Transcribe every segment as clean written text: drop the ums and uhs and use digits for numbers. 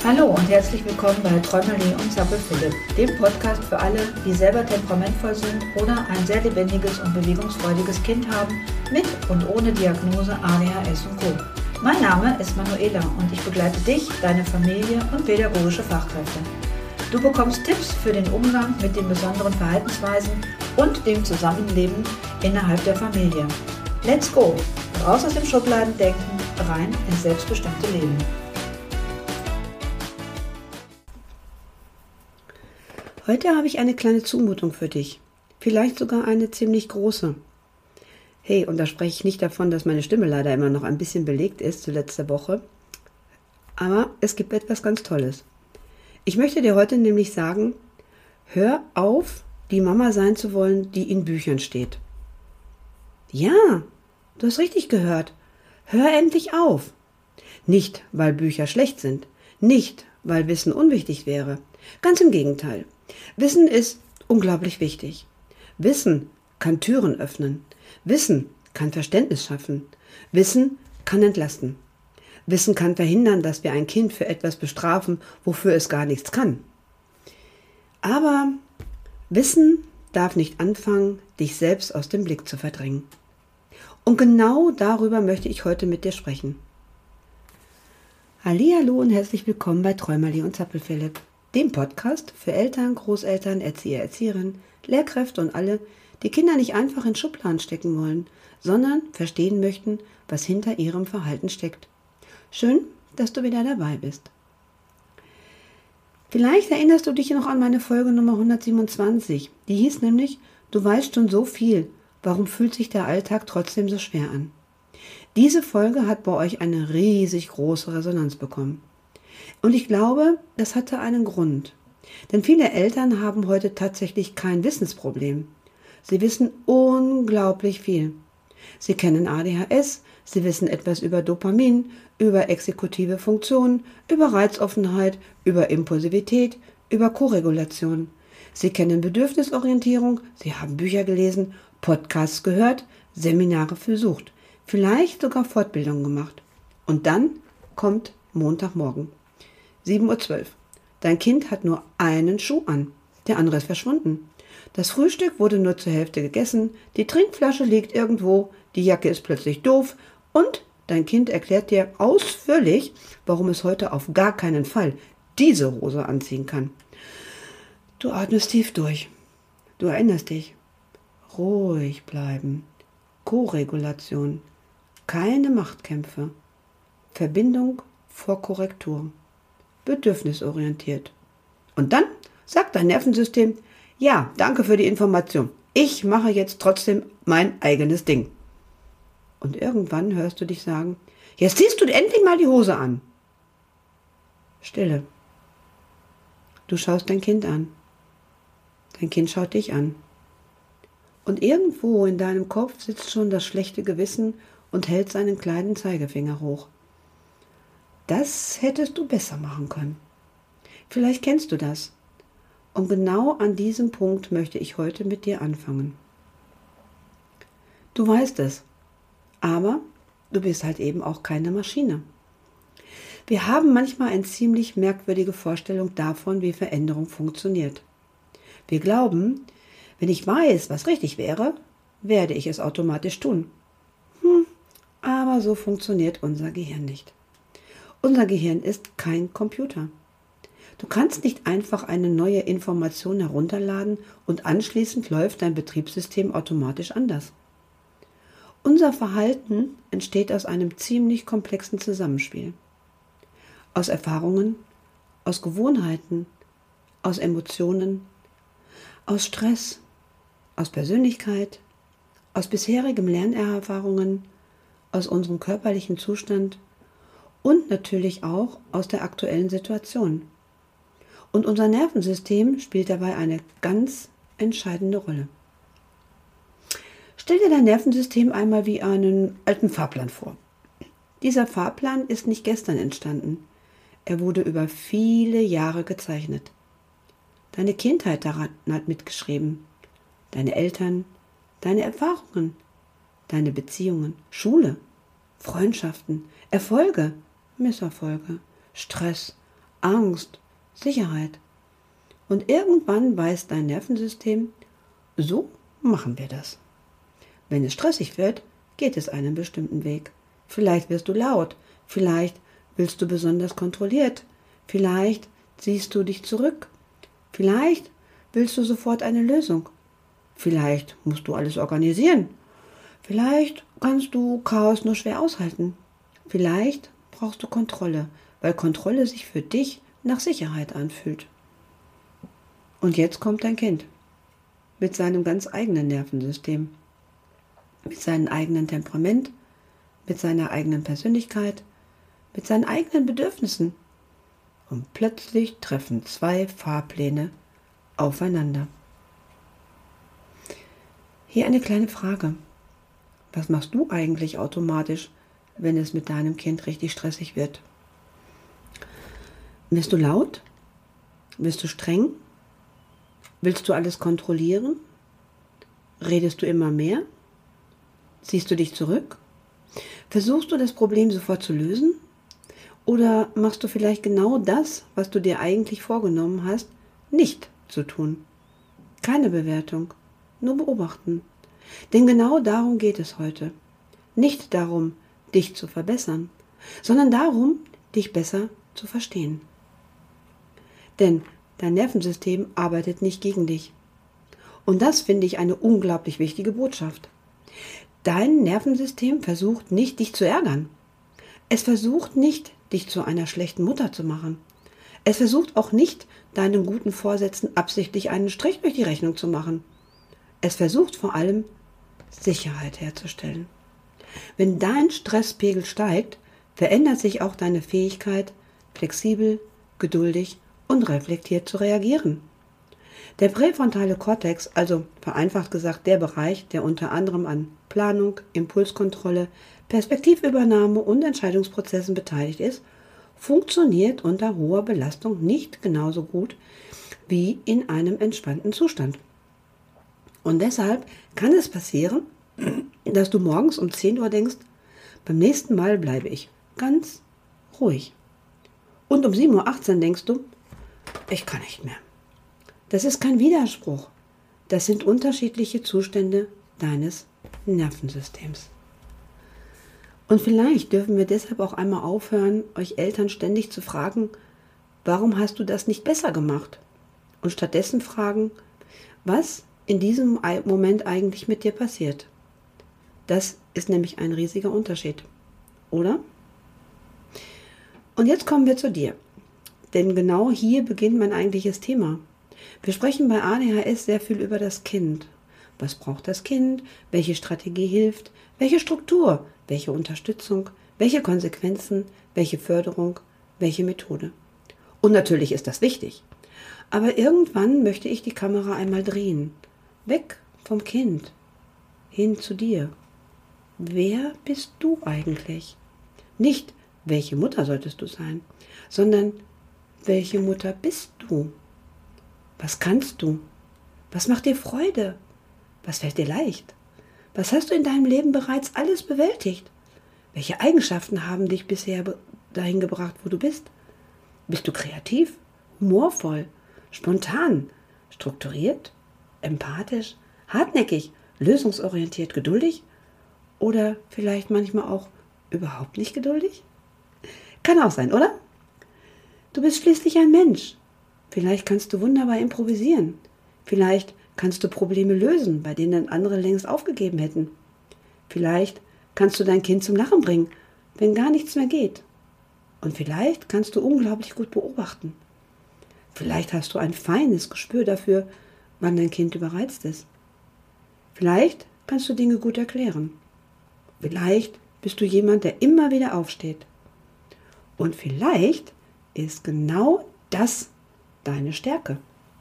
Hallo und herzlich willkommen bei Träumerli und Zappel Philipp, dem Podcast für alle, die selber temperamentvoll sind oder ein sehr lebendiges und bewegungsfreudiges Kind haben, mit und ohne Diagnose ADHS und Co. Mein Name ist Manuela und ich begleite dich, deine Familie und pädagogische Fachkräfte. Du bekommst Tipps für den Umgang mit den besonderen Verhaltensweisen und dem Zusammenleben innerhalb der Familie. Let's go! Raus aus dem Schubladendenken, rein ins selbstbestimmte Leben. Heute habe ich eine kleine Zumutung für dich. Vielleicht sogar eine ziemlich große. Hey, und da spreche ich nicht davon, dass meine Stimme leider immer noch ein bisschen belegt ist zu letzter Woche. Aber es gibt etwas ganz Tolles. Ich möchte dir heute nämlich sagen, hör auf, die Mama sein zu wollen, die in Büchern steht. Ja, du hast richtig gehört. Hör endlich auf. Nicht, weil Bücher schlecht sind. Nicht, weil Wissen unwichtig wäre. Ganz im Gegenteil. Wissen ist unglaublich wichtig. Wissen kann Türen öffnen. Wissen kann Verständnis schaffen. Wissen kann entlasten. Wissen kann verhindern, dass wir ein Kind für etwas bestrafen, wofür es gar nichts kann. Aber Wissen darf nicht anfangen, dich selbst aus dem Blick zu verdrängen. Und genau darüber möchte ich heute mit dir sprechen. Hallihallo und herzlich willkommen bei Träumerli und Zappel Philipp, dem Podcast für Eltern, Großeltern, Erzieher, Erzieherinnen, Lehrkräfte und alle, die Kinder nicht einfach in Schubladen stecken wollen, sondern verstehen möchten, was hinter ihrem Verhalten steckt. Schön, dass du wieder dabei bist. Vielleicht erinnerst du dich noch an meine Folge Nummer 127. Die hieß nämlich, du weißt schon so viel, warum fühlt sich der Alltag trotzdem so schwer an? Diese Folge hat bei euch eine riesig große Resonanz bekommen. Und ich glaube, das hatte einen Grund. Denn viele Eltern haben heute tatsächlich kein Wissensproblem. Sie wissen unglaublich viel. Sie kennen ADHS, sie wissen etwas über Dopamin, über exekutive Funktionen, über Reizoffenheit, über Impulsivität, über Koregulation. Sie kennen Bedürfnisorientierung, sie haben Bücher gelesen, Podcasts gehört, Seminare besucht, vielleicht sogar Fortbildungen gemacht. Und dann kommt Montagmorgen. 7:12 Uhr. Dein Kind hat nur einen Schuh an, der andere ist verschwunden. Das Frühstück wurde nur zur Hälfte gegessen, die Trinkflasche liegt irgendwo, die Jacke ist plötzlich doof und dein Kind erklärt dir ausführlich, warum es heute auf gar keinen Fall diese Hose anziehen kann. Du atmest tief durch. Du erinnerst dich. Ruhig bleiben. Koregulation. Keine Machtkämpfe. Verbindung vor Korrektur. Bedürfnisorientiert. Und dann sagt dein Nervensystem, ja, danke für die Information. Ich mache jetzt trotzdem mein eigenes Ding. Und irgendwann hörst du dich sagen, jetzt ziehst du endlich mal die Hose an. Stille. Du schaust dein Kind an. Dein Kind schaut dich an. Und irgendwo in deinem Kopf sitzt schon das schlechte Gewissen und hält seinen kleinen Zeigefinger hoch. Das hättest du besser machen können. Vielleicht kennst du das. Und genau an diesem Punkt möchte ich heute mit dir anfangen. Du weißt es, aber du bist halt eben auch keine Maschine. Wir haben manchmal eine ziemlich merkwürdige Vorstellung davon, wie Veränderung funktioniert. Wir glauben, wenn ich weiß, was richtig wäre, werde ich es automatisch tun. Aber so funktioniert unser Gehirn nicht. Unser Gehirn ist kein Computer. Du kannst nicht einfach eine neue Information herunterladen und anschließend läuft dein Betriebssystem automatisch anders. Unser Verhalten entsteht aus einem ziemlich komplexen Zusammenspiel. Aus Erfahrungen, aus Gewohnheiten, aus Emotionen, aus Stress, aus Persönlichkeit, aus bisherigem Lernerfahrungen, aus unserem körperlichen Zustand und natürlich auch aus der aktuellen Situation. Und unser Nervensystem spielt dabei eine ganz entscheidende Rolle. Stell dir dein Nervensystem einmal wie einen alten Fahrplan vor. Dieser Fahrplan ist nicht gestern entstanden. Er wurde über viele Jahre gezeichnet. Deine Kindheit daran hat mitgeschrieben. Deine Eltern, deine Erfahrungen, deine Beziehungen, Schule, Freundschaften, Erfolge, Misserfolge, Stress, Angst, Sicherheit. Und irgendwann weiß dein Nervensystem, so machen wir das. Wenn es stressig wird, geht es einen bestimmten Weg. Vielleicht wirst du laut, vielleicht willst du besonders kontrolliert, vielleicht ziehst du dich zurück, vielleicht willst du sofort eine Lösung, vielleicht musst du alles organisieren, vielleicht kannst du Chaos nur schwer aushalten, vielleicht brauchst du Kontrolle, weil Kontrolle sich für dich nach Sicherheit anfühlt. Und jetzt kommt dein Kind mit seinem ganz eigenen Nervensystem, mit seinem eigenen Temperament, mit seiner eigenen Persönlichkeit, mit seinen eigenen Bedürfnissen. Und plötzlich treffen zwei Fahrpläne aufeinander. Hier eine kleine Frage. Was machst du eigentlich automatisch, wenn es mit deinem Kind richtig stressig wird? Wirst du laut? Wirst du streng? Willst du alles kontrollieren? Redest du immer mehr? Ziehst du dich zurück? Versuchst du das Problem sofort zu lösen? Oder machst du vielleicht genau das, was du dir eigentlich vorgenommen hast, nicht zu tun? Keine Bewertung, nur beobachten. Denn genau darum geht es heute. Nicht darum, dich zu verbessern, sondern darum, dich besser zu verstehen. Denn dein Nervensystem arbeitet nicht gegen dich. Und das finde ich eine unglaublich wichtige Botschaft. Dein Nervensystem versucht nicht, dich zu ärgern. Es versucht nicht, dich zu einer schlechten Mutter zu machen. Es versucht auch nicht, deinen guten Vorsätzen absichtlich einen Strich durch die Rechnung zu machen. Es versucht vor allem, Sicherheit herzustellen. Wenn dein Stresspegel steigt, verändert sich auch deine Fähigkeit, flexibel, geduldig und reflektiert zu reagieren. Der präfrontale Kortex, also vereinfacht gesagt der Bereich, der unter anderem an Planung, Impulskontrolle, Perspektivübernahme und Entscheidungsprozessen beteiligt ist, funktioniert unter hoher Belastung nicht genauso gut wie in einem entspannten Zustand. Und deshalb kann es passieren, dass du morgens um 10 Uhr denkst, beim nächsten Mal bleibe ich ganz ruhig. Und um 7:18 Uhr denkst du, ich kann nicht mehr. Das ist kein Widerspruch. Das sind unterschiedliche Zustände deines Nervensystems. Und vielleicht dürfen wir deshalb auch einmal aufhören, euch Eltern ständig zu fragen, warum hast du das nicht besser gemacht? Und stattdessen fragen, was in diesem Moment eigentlich mit dir passiert. Das ist nämlich ein riesiger Unterschied, oder? Und jetzt kommen wir zu dir. Denn genau hier beginnt mein eigentliches Thema. Wir sprechen bei ADHS sehr viel über das Kind. Was braucht das Kind? Welche Strategie hilft? Welche Struktur? Welche Unterstützung? Welche Konsequenzen? Welche Förderung? Welche Methode? Und natürlich ist das wichtig. Aber irgendwann möchte ich die Kamera einmal drehen. Weg vom Kind. Hin zu dir. Wer bist du eigentlich? Nicht, welche Mutter solltest du sein, sondern welche Mutter bist du? Was kannst du? Was macht dir Freude? Was fällt dir leicht? Was hast du in deinem Leben bereits alles bewältigt? Welche Eigenschaften haben dich bisher dahin gebracht, wo du bist? Bist du kreativ, humorvoll, spontan, strukturiert, empathisch, hartnäckig, lösungsorientiert, geduldig? Oder vielleicht manchmal auch überhaupt nicht geduldig? Kann auch sein, oder? Du bist schließlich ein Mensch. Vielleicht kannst du wunderbar improvisieren. Vielleicht kannst du Probleme lösen, bei denen andere längst aufgegeben hätten. Vielleicht kannst du dein Kind zum Lachen bringen, wenn gar nichts mehr geht. Und vielleicht kannst du unglaublich gut beobachten. Vielleicht hast du ein feines Gespür dafür, wann dein Kind überreizt ist. Vielleicht kannst du Dinge gut erklären. Vielleicht bist du jemand, der immer wieder aufsteht. Und vielleicht ist genau das deine Stärke.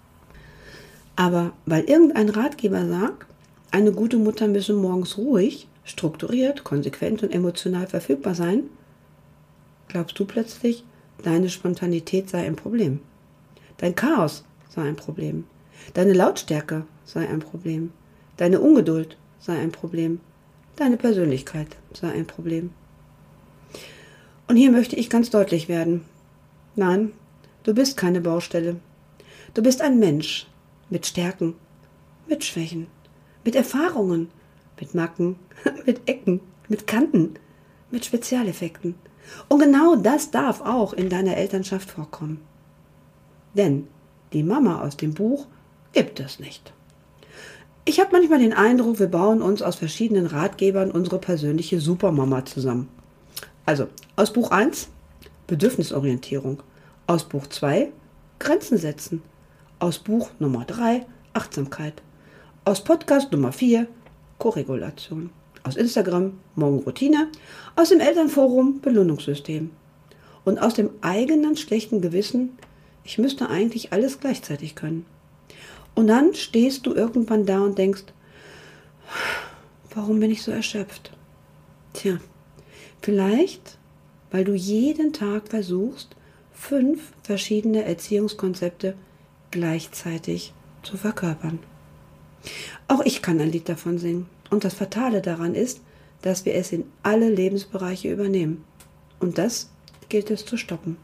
Aber weil irgendein Ratgeber sagt, eine gute Mutter müsse morgens ruhig, strukturiert, konsequent und emotional verfügbar sein, glaubst du plötzlich, deine Spontanität sei ein Problem. Dein Chaos sei ein Problem. Deine Lautstärke sei ein Problem. Deine Ungeduld sei ein Problem. Deine Persönlichkeit sei ein Problem. Und hier möchte ich ganz deutlich werden. Nein, Du bist keine Baustelle. Du bist ein Mensch mit Stärken, mit Schwächen, mit Erfahrungen, mit Macken, mit Ecken, mit Kanten, mit Spezialeffekten. Und genau das darf auch in deiner Elternschaft vorkommen. Denn die Mama aus dem Buch gibt es nicht. Ich habe manchmal den Eindruck, wir bauen uns aus verschiedenen Ratgebern unsere persönliche Supermama zusammen. Also aus Buch 1 Bedürfnisorientierung, aus Buch 2 Grenzen setzen, aus Buch Nummer 3 Achtsamkeit, aus Podcast Nummer 4 Koregulation, aus Instagram Morgenroutine, aus dem Elternforum Belohnungssystem und aus dem eigenen schlechten Gewissen, ich müsste eigentlich alles gleichzeitig können. Und dann stehst du irgendwann da und denkst, warum bin ich so erschöpft? Tja, vielleicht, weil du jeden Tag versuchst, 5 verschiedene Erziehungskonzepte gleichzeitig zu verkörpern. Auch ich kann ein Lied davon singen. Und das Fatale daran ist, dass wir es in alle Lebensbereiche übernehmen. Und das gilt es zu stoppen.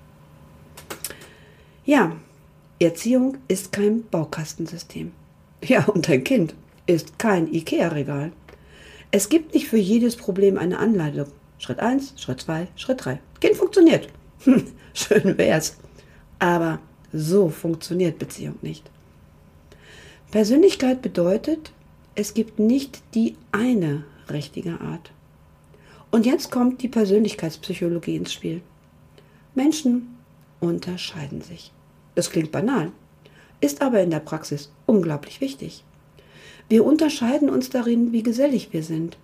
Ja, Erziehung ist kein Baukastensystem. Ja, und dein Kind ist kein Ikea-Regal. Es gibt nicht für jedes Problem eine Anleitung. Schritt 1, Schritt 2, Schritt 3. Kind funktioniert. Schön wär's. Aber so funktioniert Beziehung nicht. Persönlichkeit bedeutet, es gibt nicht die eine richtige Art. Und jetzt kommt die Persönlichkeitspsychologie ins Spiel. Menschen unterscheiden sich. Das klingt banal, ist aber in der Praxis unglaublich wichtig. Wir unterscheiden uns darin, wie gesellig wir sind,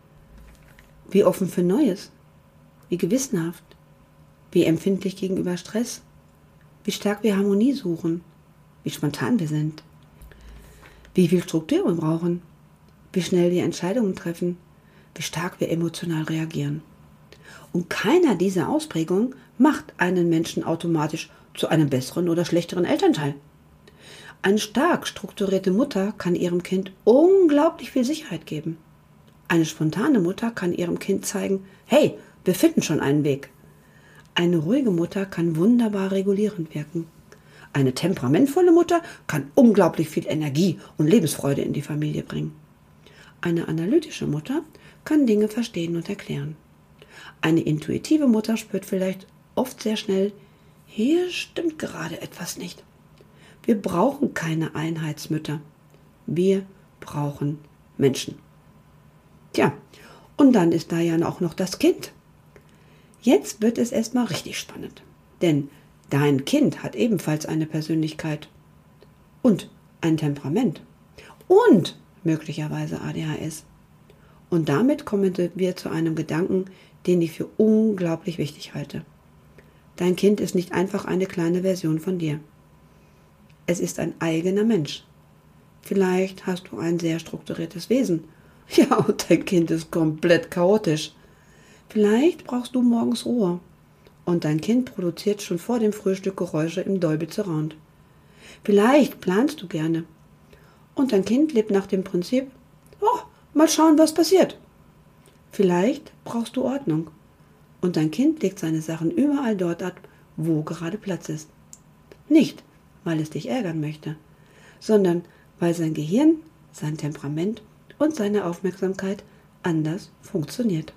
wie offen für Neues, wie gewissenhaft, wie empfindlich gegenüber Stress, wie stark wir Harmonie suchen, wie spontan wir sind, wie viel Struktur wir brauchen, wie schnell wir Entscheidungen treffen, wie stark wir emotional reagieren. Und keiner dieser Ausprägungen macht einen Menschen automatisch zu einem besseren oder schlechteren Elternteil. Eine stark strukturierte Mutter kann ihrem Kind unglaublich viel Sicherheit geben. Eine spontane Mutter kann ihrem Kind zeigen, hey, wir finden schon einen Weg. Eine ruhige Mutter kann wunderbar regulierend wirken. Eine temperamentvolle Mutter kann unglaublich viel Energie und Lebensfreude in die Familie bringen. Eine analytische Mutter kann Dinge verstehen und erklären. Eine intuitive Mutter spürt vielleicht oft sehr schnell, hier stimmt gerade etwas nicht. Wir brauchen keine Einheitsmütter. Wir brauchen Menschen. Tja, und dann ist da ja auch noch das Kind. Jetzt wird es erstmal richtig spannend. Denn dein Kind hat ebenfalls eine Persönlichkeit und ein Temperament und möglicherweise ADHS. Und damit kommen wir zu einem Gedanken, den ich für unglaublich wichtig halte. Dein Kind ist nicht einfach eine kleine Version von dir. Es ist ein eigener Mensch. Vielleicht hast du ein sehr strukturiertes Wesen. Ja, und dein Kind ist komplett chaotisch. Vielleicht brauchst du morgens Ruhe. Und dein Kind produziert schon vor dem Frühstück Geräusche im Dolby Surround. Vielleicht planst du gerne. Und dein Kind lebt nach dem Prinzip, oh, mal schauen, was passiert. Vielleicht brauchst du Ordnung. Und dein Kind legt seine Sachen überall dort ab, wo gerade Platz ist. Nicht, weil es dich ärgern möchte, sondern weil sein Gehirn, sein Temperament und seine Aufmerksamkeit anders funktioniert.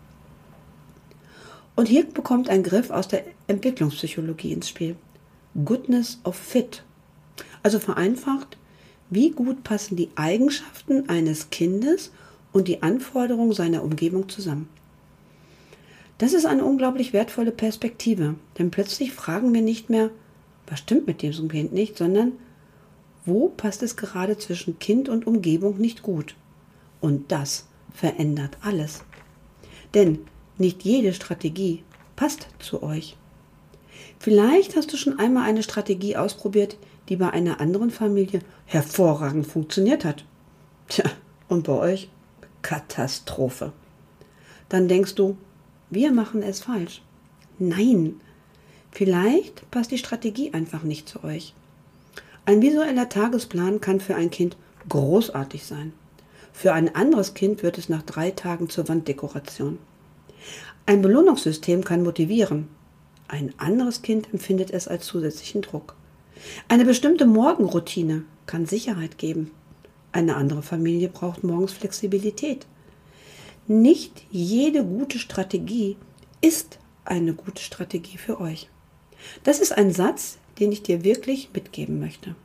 Und hier bekommt ein Griff aus der Entwicklungspsychologie ins Spiel. Goodness of Fit. Also vereinfacht, wie gut passen die Eigenschaften eines Kindes und die Anforderungen seiner Umgebung zusammen. Das ist eine unglaublich wertvolle Perspektive, denn plötzlich fragen wir nicht mehr, was stimmt mit diesem Kind nicht, sondern wo passt es gerade zwischen Kind und Umgebung nicht gut? Und das verändert alles. Denn nicht jede Strategie passt zu euch. Vielleicht hast du schon einmal eine Strategie ausprobiert, die bei einer anderen Familie hervorragend funktioniert hat. Tja, und bei euch? Katastrophe. Dann denkst du, wir machen es falsch. Nein, vielleicht passt die Strategie einfach nicht zu euch. Ein visueller Tagesplan kann für ein Kind großartig sein. Für ein anderes Kind wird es nach 3 Tagen zur Wanddekoration. Ein Belohnungssystem kann motivieren. Ein anderes Kind empfindet es als zusätzlichen Druck. Eine bestimmte Morgenroutine kann Sicherheit geben. Eine andere Familie braucht morgens Flexibilität. Nicht jede gute Strategie ist eine gute Strategie für euch. Das ist ein Satz, den ich dir wirklich mitgeben möchte.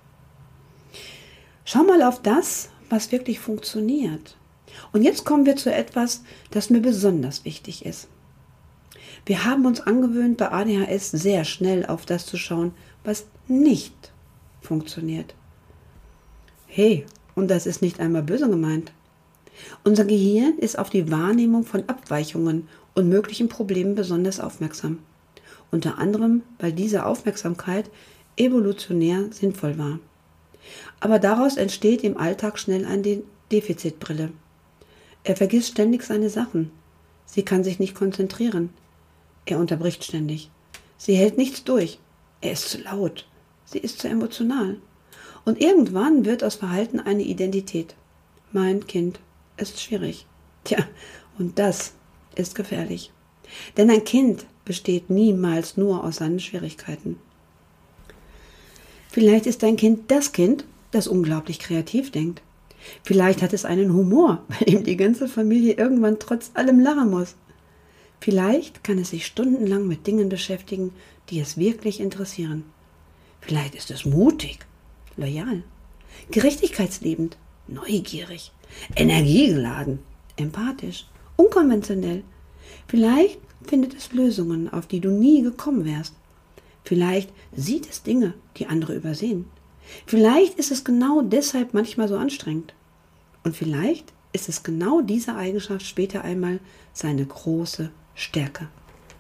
Schau mal auf das, was wirklich funktioniert. Und jetzt kommen wir zu etwas, das mir besonders wichtig ist. Wir haben uns angewöhnt, bei ADHS sehr schnell auf das zu schauen, was nicht funktioniert. Hey, und das ist nicht einmal böse gemeint. Unser Gehirn ist auf die Wahrnehmung von Abweichungen und möglichen Problemen besonders aufmerksam. Unter anderem, weil diese Aufmerksamkeit evolutionär sinnvoll war. Aber daraus entsteht im Alltag schnell eine Defizitbrille. Er vergisst ständig seine Sachen. Sie kann sich nicht konzentrieren. Er unterbricht ständig. Sie hält nichts durch. Er ist zu laut. Sie ist zu emotional. Und irgendwann wird aus Verhalten eine Identität. Mein Kind ist schwierig. Tja, und das ist gefährlich. Denn ein Kind besteht niemals nur aus seinen Schwierigkeiten. Vielleicht ist dein Kind, das unglaublich kreativ denkt. Vielleicht hat es einen Humor, bei dem die ganze Familie irgendwann trotz allem lachen muss. Vielleicht kann es sich stundenlang mit Dingen beschäftigen, die es wirklich interessieren. Vielleicht ist es mutig, loyal, gerechtigkeitsliebend, neugierig, energiegeladen, empathisch, unkonventionell. Vielleicht findet es Lösungen, auf die du nie gekommen wärst. Vielleicht sieht es Dinge, die andere übersehen. Vielleicht ist es genau deshalb manchmal so anstrengend. Und vielleicht ist es genau diese Eigenschaft später einmal seine große Stärke.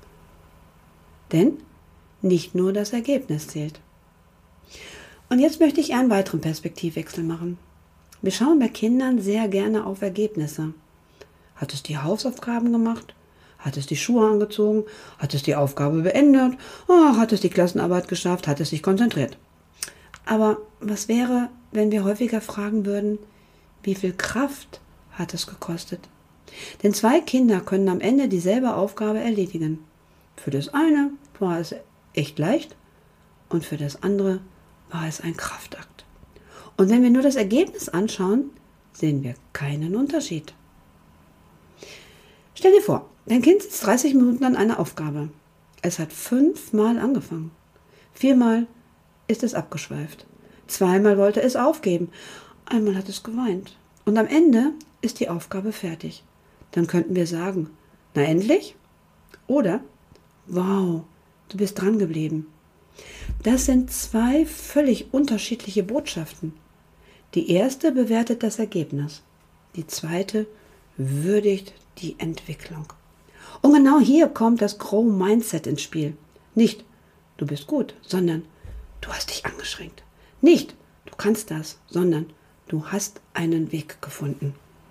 Denn nicht nur das Ergebnis zählt. Und jetzt möchte ich einen weiteren Perspektivwechsel machen. Wir schauen bei Kindern sehr gerne auf Ergebnisse. Hat es die Hausaufgaben gemacht? Hat es die Schuhe angezogen? Hat es die Aufgabe beendet? Oh, hat es die Klassenarbeit geschafft? Hat es sich konzentriert? Aber was wäre, wenn wir häufiger fragen würden, wie viel Kraft hat es gekostet? Denn 2 Kinder können am Ende dieselbe Aufgabe erledigen. Für das eine war es echt leicht und für das andere war es ein Kraftakt. Und wenn wir nur das Ergebnis anschauen, sehen wir keinen Unterschied. Stell dir vor, dein Kind sitzt 30 Minuten an einer Aufgabe. Es hat 5-mal angefangen. 4-mal ist es abgeschweift. 2-mal wollte es aufgeben. Einmal hat es geweint. Und am Ende ist die Aufgabe fertig. Dann könnten wir sagen, na endlich? Oder, wow, du bist dran geblieben. Das sind 2 völlig unterschiedliche Botschaften. Die erste bewertet das Ergebnis. Die zweite würdigt die Entwicklung. Und genau hier kommt das Grow-Mindset ins Spiel. Nicht, du bist gut, sondern du hast dich angeschränkt. Nicht, du kannst das, sondern du hast einen Weg gefunden.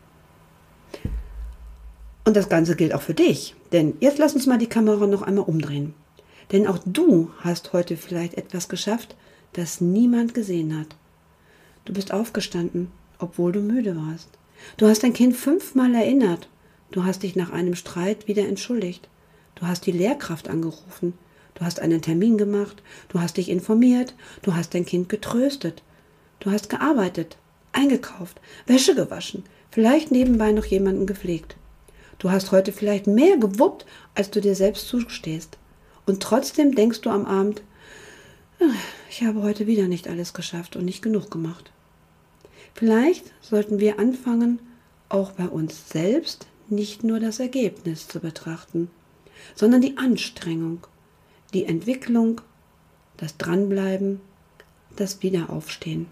Und das Ganze gilt auch für dich. Denn jetzt lass uns mal die Kamera noch einmal umdrehen. Denn auch du hast heute vielleicht etwas geschafft, das niemand gesehen hat. Du bist aufgestanden, obwohl du müde warst. Du hast dein Kind 5-mal erinnert. Du hast dich nach einem Streit wieder entschuldigt. Du hast die Lehrkraft angerufen. Du hast einen Termin gemacht. Du hast dich informiert. Du hast dein Kind getröstet. Du hast gearbeitet, eingekauft, Wäsche gewaschen, vielleicht nebenbei noch jemanden gepflegt. Du hast heute vielleicht mehr gewuppt, als du dir selbst zugestehst. Und trotzdem denkst du am Abend, ich habe heute wieder nicht alles geschafft und nicht genug gemacht. Vielleicht sollten wir anfangen, auch bei uns selbst nicht nur das Ergebnis zu betrachten, sondern die Anstrengung, die Entwicklung, das Dranbleiben, das Wiederaufstehen.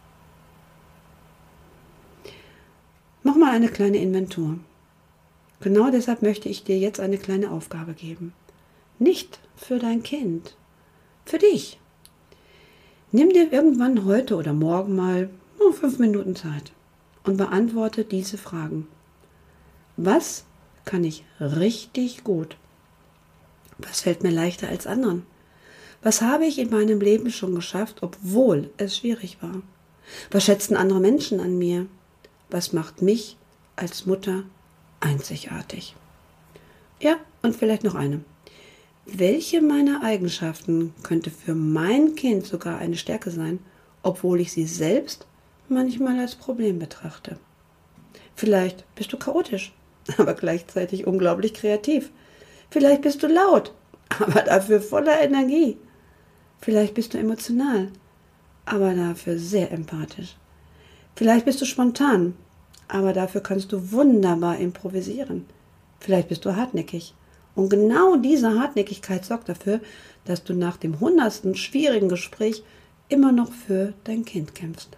Mach mal eine kleine Inventur. Genau deshalb möchte ich dir jetzt eine kleine Aufgabe geben. Nicht für dein Kind, für dich. Nimm dir irgendwann heute oder morgen mal 5 Minuten Zeit und beantworte diese Fragen. Was kann ich richtig gut? Was fällt mir leichter als anderen? Was habe ich in meinem Leben schon geschafft, obwohl es schwierig war? Was schätzen andere Menschen an mir? Was macht mich als Mutter einzigartig? Ja, und vielleicht noch eine. welche meiner Eigenschaften könnte für mein Kind sogar eine Stärke sein, obwohl ich sie selbst manchmal als Problem betrachte. Vielleicht bist du chaotisch, aber gleichzeitig unglaublich kreativ. Vielleicht bist du laut, aber dafür voller Energie. Vielleicht bist du emotional, aber dafür sehr empathisch. Vielleicht bist du spontan, aber dafür kannst du wunderbar improvisieren. Vielleicht bist du hartnäckig. Und genau diese Hartnäckigkeit sorgt dafür, dass du nach dem 100. schwierigen Gespräch immer noch für dein Kind kämpfst.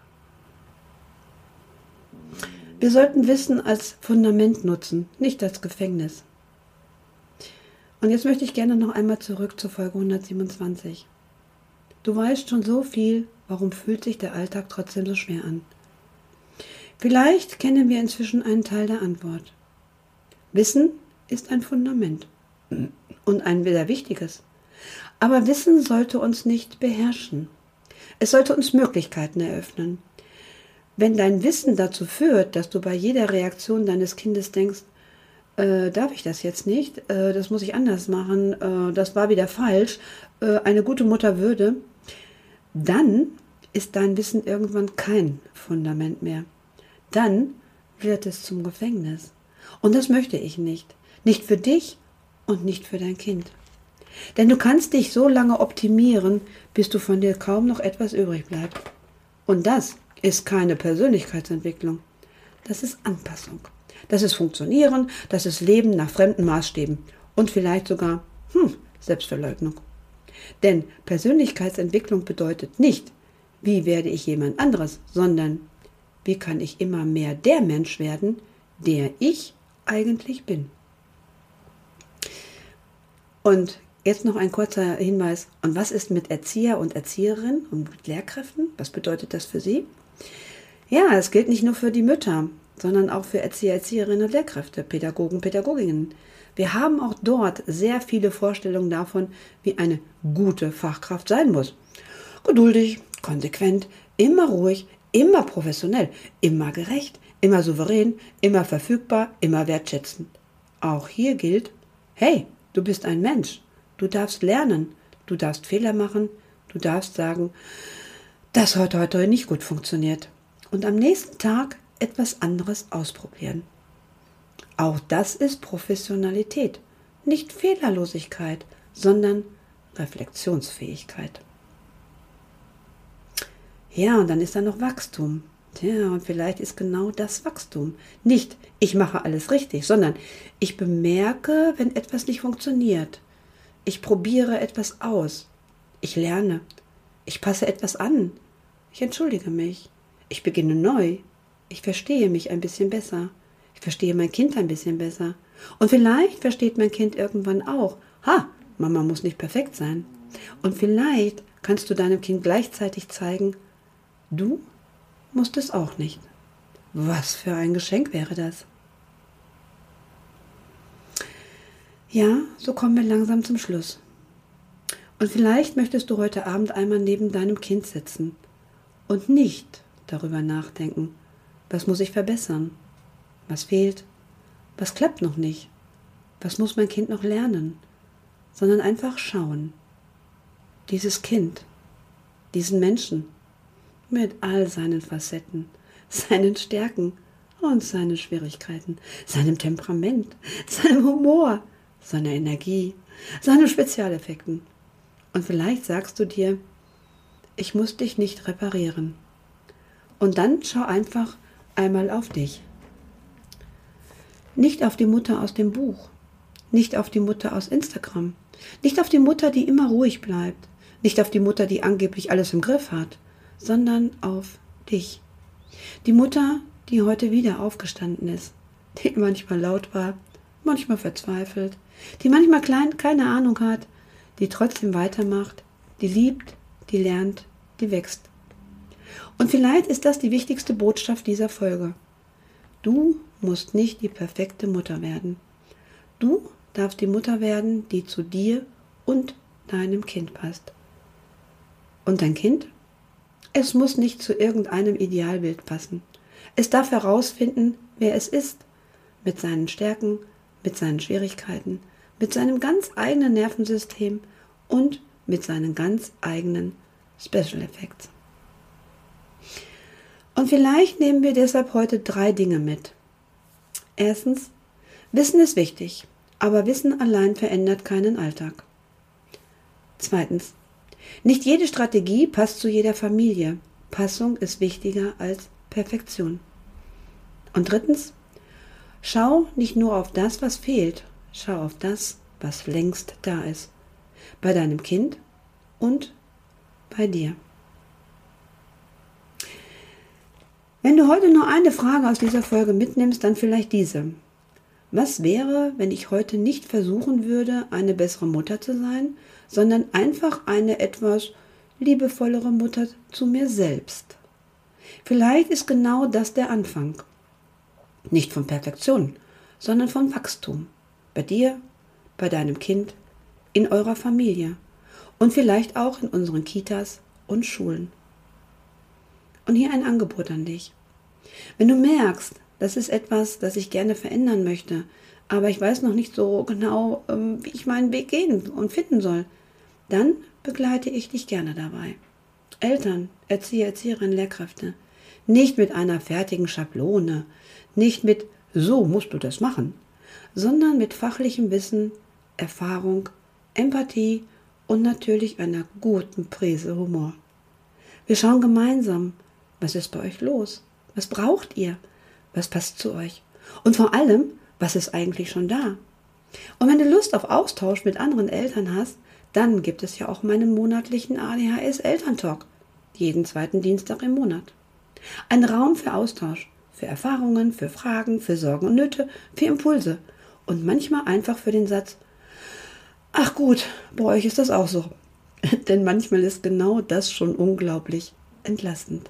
Wir sollten Wissen als Fundament nutzen, nicht als Gefängnis. Und jetzt möchte ich gerne noch einmal zurück zur Folge 127. Du weißt schon so viel, warum fühlt sich der Alltag trotzdem so schwer an? Vielleicht kennen wir inzwischen einen Teil der Antwort. Wissen ist ein Fundament und ein sehr wichtiges. Aber Wissen sollte uns nicht beherrschen. Es sollte uns Möglichkeiten eröffnen. Wenn dein Wissen dazu führt, dass du bei jeder Reaktion deines Kindes denkst, darf ich das jetzt nicht, das muss ich anders machen, das war wieder falsch, eine gute Mutter würde, dann ist dein Wissen irgendwann kein Fundament mehr. Dann wird es zum Gefängnis. Und das möchte ich nicht. Nicht für dich und nicht für dein Kind. Denn du kannst dich so lange optimieren, bis du von dir kaum noch etwas übrig bleibt. Und das ist keine Persönlichkeitsentwicklung. Das ist Anpassung. Das ist Funktionieren, das ist Leben nach fremden Maßstäben und vielleicht sogar Selbstverleugnung. Denn Persönlichkeitsentwicklung bedeutet nicht, wie werde ich jemand anderes, sondern wie kann ich immer mehr der Mensch werden, der ich eigentlich bin. Und jetzt noch ein kurzer Hinweis. Und was ist mit Erzieher und Erzieherinnen und mit Lehrkräften? Was bedeutet das für sie? Ja, es gilt nicht nur für die Mütter, sondern auch für Erzieher, Erzieherinnen und Lehrkräfte, Pädagogen, Pädagoginnen. Wir haben auch dort sehr viele Vorstellungen davon, wie eine gute Fachkraft sein muss. Geduldig, konsequent, immer ruhig, immer professionell, immer gerecht, immer souverän, immer verfügbar, immer wertschätzend. Auch hier gilt, hey, du bist ein Mensch, du darfst lernen, du darfst Fehler machen, du darfst sagen, das hat heute nicht gut funktioniert und am nächsten Tag etwas anderes ausprobieren. Auch das ist Professionalität, nicht Fehlerlosigkeit, sondern Reflexionsfähigkeit. Ja, und dann ist da noch Wachstum. Ja, und vielleicht ist genau das Wachstum. Nicht, ich mache alles richtig, sondern ich bemerke, wenn etwas nicht funktioniert. Ich probiere etwas aus. Ich lerne. Ich passe etwas an. Ich entschuldige mich. Ich beginne neu. Ich verstehe mich ein bisschen besser. Ich verstehe mein Kind ein bisschen besser. Und vielleicht versteht mein Kind irgendwann auch, Mama muss nicht perfekt sein. Und vielleicht kannst du deinem Kind gleichzeitig zeigen, du musst es auch nicht. Was für ein Geschenk wäre das? Ja, so kommen wir langsam zum Schluss. Und vielleicht möchtest du heute Abend einmal neben deinem Kind sitzen und nicht darüber nachdenken, was muss ich verbessern, was fehlt, was klappt noch nicht, was muss mein Kind noch lernen, sondern einfach schauen. Dieses Kind, diesen Menschen, mit all seinen Facetten, seinen Stärken und seinen Schwierigkeiten, seinem Temperament, seinem Humor, seiner Energie, seinen Spezialeffekten. Und vielleicht sagst du dir, ich muss dich nicht reparieren. Und dann schau einfach einmal auf dich. Nicht auf die Mutter aus dem Buch, nicht auf die Mutter aus Instagram, nicht auf die Mutter, die immer ruhig bleibt, nicht auf die Mutter, die angeblich alles im Griff hat, sondern auf dich. Die Mutter, die heute wieder aufgestanden ist, die manchmal laut war, manchmal verzweifelt, die manchmal keine Ahnung hat, die trotzdem weitermacht, die liebt, die lernt, die wächst. Und vielleicht ist das die wichtigste Botschaft dieser Folge. Du musst nicht die perfekte Mutter werden. Du darfst die Mutter werden, die zu dir und deinem Kind passt. Und dein Kind? Es muss nicht zu irgendeinem Idealbild passen. Es darf herausfinden, wer es ist, mit seinen Stärken, mit seinen Schwierigkeiten, mit seinem ganz eigenen Nervensystem und mit seinen ganz eigenen Special Effects. Und vielleicht nehmen wir deshalb heute 3 Dinge mit. Erstens, Wissen ist wichtig, aber Wissen allein verändert keinen Alltag. Zweitens, nicht jede Strategie passt zu jeder Familie. Passung ist wichtiger als Perfektion. Und drittens, schau nicht nur auf das, was fehlt, schau auf das, was längst da ist. Bei deinem Kind und bei dir. Wenn du heute nur eine Frage aus dieser Folge mitnimmst, dann vielleicht diese. Was wäre, wenn ich heute nicht versuchen würde, eine bessere Mutter zu sein, sondern einfach eine etwas liebevollere Mutter zu mir selbst? Vielleicht ist genau das der Anfang. Nicht von Perfektion, sondern von Wachstum. Bei dir, bei deinem Kind, in eurer Familie und vielleicht auch in unseren Kitas und Schulen. Und hier ein Angebot an dich. Wenn du merkst, das ist etwas, das ich gerne verändern möchte, aber ich weiß noch nicht so genau, wie ich meinen Weg gehen und finden soll, dann begleite ich dich gerne dabei. Eltern, Erzieher, Erzieherinnen, Lehrkräfte, nicht mit einer fertigen Schablone, nicht mit so musst du das machen, sondern mit fachlichem Wissen, Erfahrung, Empathie und natürlich einer guten Prise Humor. Wir schauen gemeinsam, was ist bei euch los? Was braucht ihr? Was passt zu euch? Und vor allem, was ist eigentlich schon da? Und wenn du Lust auf Austausch mit anderen Eltern hast, dann gibt es ja auch meinen monatlichen ADHS-Elterntalk, jeden 2. Dienstag im Monat. Ein Raum für Austausch, für Erfahrungen, für Fragen, für Sorgen und Nöte, für Impulse und manchmal einfach für den Satz, ach gut, bei euch ist das auch so. Denn manchmal ist genau das schon unglaublich entlastend.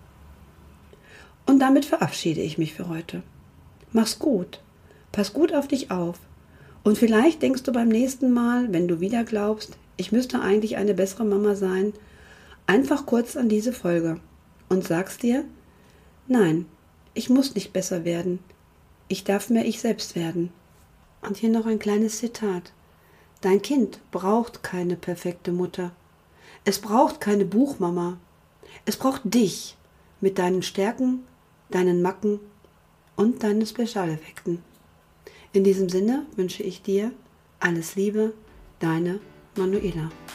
Und damit verabschiede ich mich für heute. Mach's gut, pass gut auf dich auf. Und vielleicht denkst du beim nächsten Mal, wenn du wieder glaubst, ich müsste eigentlich eine bessere Mama sein, einfach kurz an diese Folge und sagst dir, nein, ich muss nicht besser werden, ich darf mehr ich selbst werden. Und hier noch ein kleines Zitat. Dein Kind braucht keine perfekte Mutter. Es braucht keine Buchmama. Es braucht dich mit deinen Stärken, deinen Macken und deinen Spezialeffekten. In diesem Sinne wünsche ich dir alles Liebe, deine Manuela.